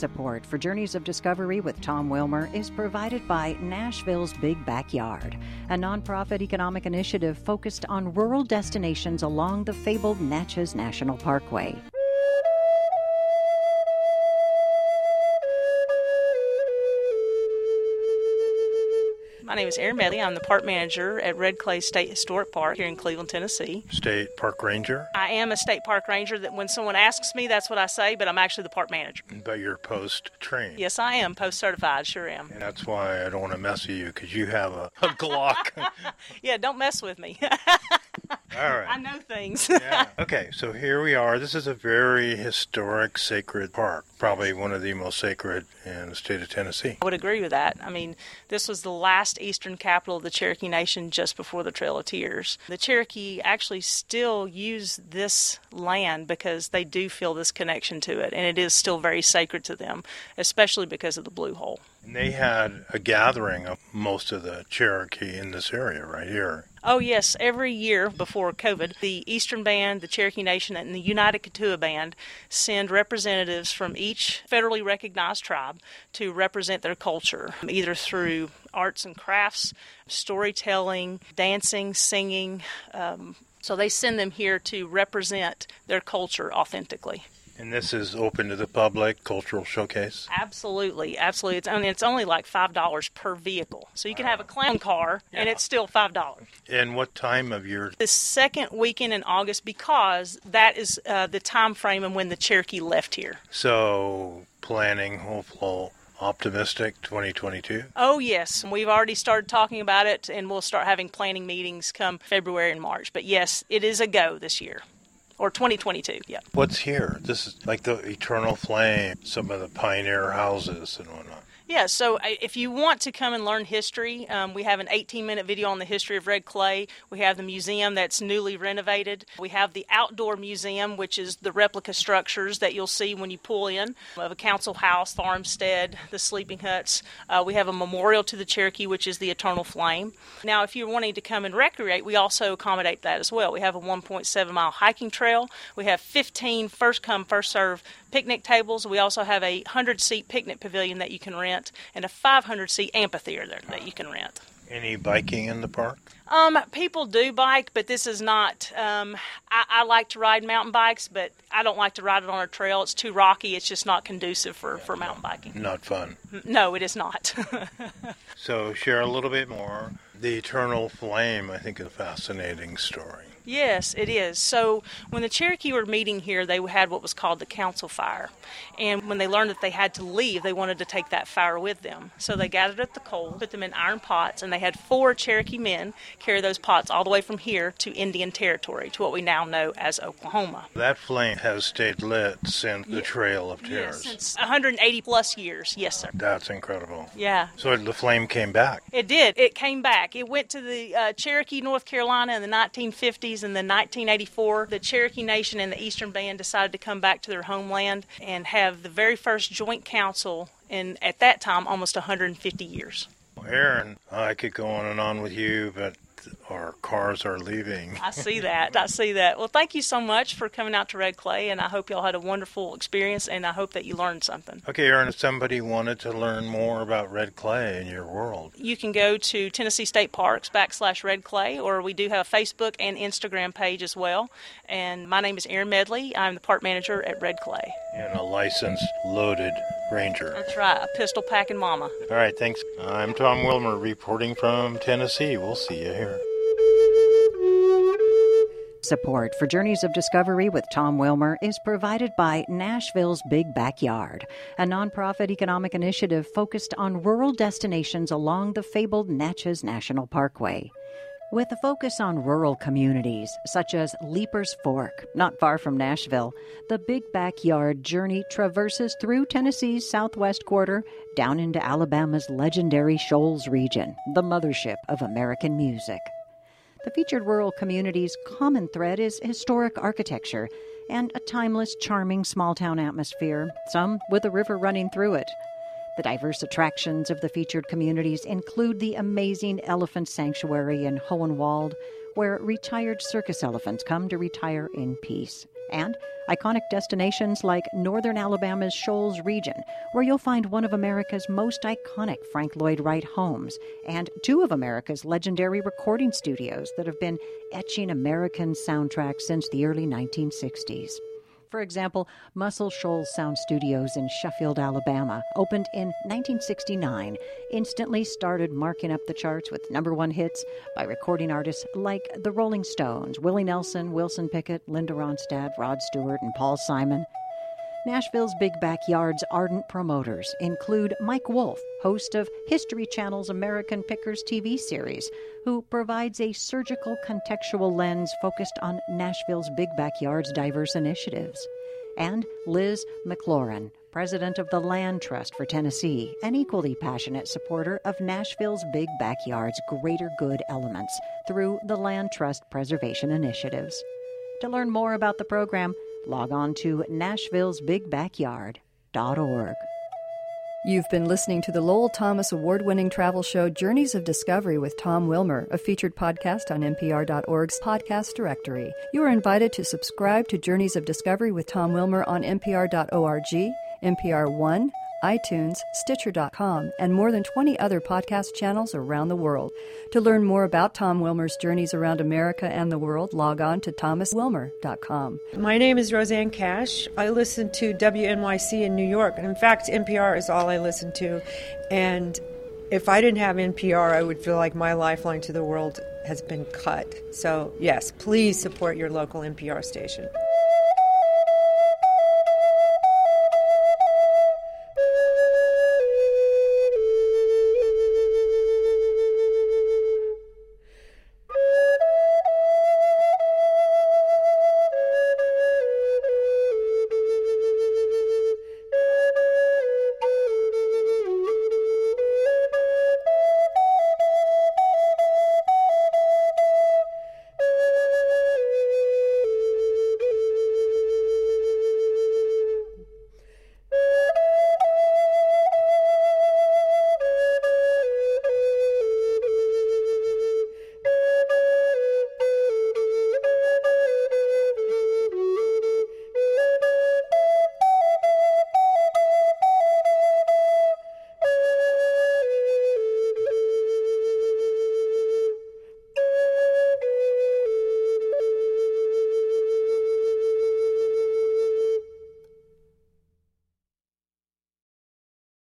Support for Journeys of Discovery with Tom Wilmer is provided by Nashville's Big Backyard, a nonprofit economic initiative focused on rural destinations along the fabled Natchez National Parkway. My name is Erin Medley. I'm the park manager at Red Clay State Historic Park here in Cleveland, Tennessee. State park ranger? I am a state park ranger. That when someone asks me, that's what I say, but I'm actually the park manager. But you're post-trained? Yes, I am. Post-certified, sure am. And that's why I don't want to mess with you, because you have a Glock. Yeah, don't mess with me. All right. I know things. Yeah. Okay, so here we are. This is a very historic, sacred park. Probably one of the most sacred in the state of Tennessee. I would agree with that. I mean, this was the last eastern capital of the Cherokee Nation just before the Trail of Tears. The Cherokee actually still use this land because they do feel this connection to it, and it is still very sacred to them, especially because of the Blue Hole. And they had a gathering of most of the Cherokee in this area right here. Oh, yes. Every year before COVID, the Eastern Band, the Cherokee Nation, and the United Katua Band send representatives from each federally recognized tribe to represent their culture, either through arts and crafts, storytelling, dancing, singing. So they send them here to represent their culture authentically. And this is open to the public, cultural showcase? Absolutely, absolutely. It's only like $5 per vehicle. So you can have a clown car, and it's still $5. And what time of year? The second weekend in August, because that is the time frame and when the Cherokee left here. So planning, hopeful, optimistic 2022? Oh, yes. We've already started talking about it, and we'll start having planning meetings come February and March. But yes, it is a go this year. Or 2022, yeah. What's here? This is like the Eternal Flame, some of the pioneer houses and whatnot. Yeah, so if you want to come and learn history, we have an 18-minute video on the history of Red Clay. We have the museum that's newly renovated. We have the outdoor museum, which is the replica structures that you'll see when you pull in of a council house, farmstead, the sleeping huts. We have a memorial to the Cherokee, which is the Eternal Flame. Now, if you're wanting to come and recreate, we also accommodate that as well. We have a 1.7-mile hiking trail. We have 15 first-come, first-served picnic tables. We also have a 100-seat picnic pavilion that you can rent and a 500-seat amphitheater that you can rent. Any biking in the park? People do bike, but this is not, I like to ride mountain bikes, but I don't like to ride it on a trail. It's too rocky. It's just not conducive for mountain biking. Not fun. No, it is not. So share a little bit more. The Eternal Flame, I think, is a fascinating story. Yes, it is. So when the Cherokee were meeting here, they had what was called the council fire. And when they learned that they had to leave, they wanted to take that fire with them. So they gathered up the coal, put them in iron pots, and they had 4 Cherokee men carry those pots all the way from here to Indian Territory, to what we now know as Oklahoma. That flame has stayed lit since the Trail of Tears. Since 180 plus years, yes, sir. That's incredible. Yeah. So the flame came back. It did. It came back. It went to the Cherokee, North Carolina in the 1950s. In the 1984, the Cherokee Nation and the Eastern Band decided to come back to their homeland and have the very first joint council in, at that time, almost 150 years. Erin, I could go on with you, but our cars are leaving. I see that. I see that. Well, thank you so much for coming out to Red Clay, and I hope y'all had a wonderful experience, and I hope that you learned something. Okay, Erin, if somebody wanted to learn more about Red Clay in your world, you can go to Tennessee State Parks /Red Clay, or we do have a Facebook and Instagram page as well. And my name is Erin Medley. I'm the park manager at Red Clay. And a licensed, loaded ranger. That's right, a pistol packing mama. All right, thanks. I'm Tom Wilmer reporting from Tennessee. We'll see you here. Support for Journeys of Discovery with Tom Wilmer is provided by Nashville's Big Backyard, a nonprofit economic initiative focused on rural destinations along the fabled Natchez National Parkway. With a focus on rural communities, such as Leapers Fork, not far from Nashville, the Big Backyard journey traverses through Tennessee's southwest quarter down into Alabama's legendary Shoals region, the mothership of American music. The featured rural community's common thread is historic architecture and a timeless, charming small-town atmosphere, some with a river running through it. The diverse attractions of the featured communities include the amazing Elephant Sanctuary in Hohenwald, where retired circus elephants come to retire in peace, and iconic destinations like northern Alabama's Shoals region, where you'll find one of America's most iconic Frank Lloyd Wright homes and two of America's legendary recording studios that have been etching American soundtracks since the early 1960s. For example, Muscle Shoals Sound Studios in Sheffield, Alabama, opened in 1969, instantly started marking up the charts with #1 hits by recording artists like the Rolling Stones, Willie Nelson, Wilson Pickett, Linda Ronstadt, Rod Stewart, and Paul Simon. Nashville's Big Backyard's ardent promoters include Mike Wolfe, host of History Channel's American Pickers TV series, who provides a surgical contextual lens focused on Nashville's Big Backyard's diverse initiatives. And Liz McLaurin, president of the Land Trust for Tennessee, an equally passionate supporter of Nashville's Big Backyard's greater good elements through the Land Trust preservation initiatives. To learn more about the program, log on to nashvillesbigbackyard.org. You've been listening to the Lowell Thomas award-winning travel show Journeys of Discovery with Tom Wilmer, a featured podcast on NPR.org's podcast directory. You are invited to subscribe to Journeys of Discovery with Tom Wilmer on NPR.org, NPR One, iTunes, Stitcher.com, and more than 20 other podcast channels around the world. To learn more about Tom Wilmer's journeys around America and the world, log on to thomaswilmer.com. My name is Roseanne Cash. I listen to WNYC in New York, and in fact, NPR is all I listen to. And if I didn't have NPR, I would feel like my lifeline to the world has been cut. So, yes, please support your local NPR station.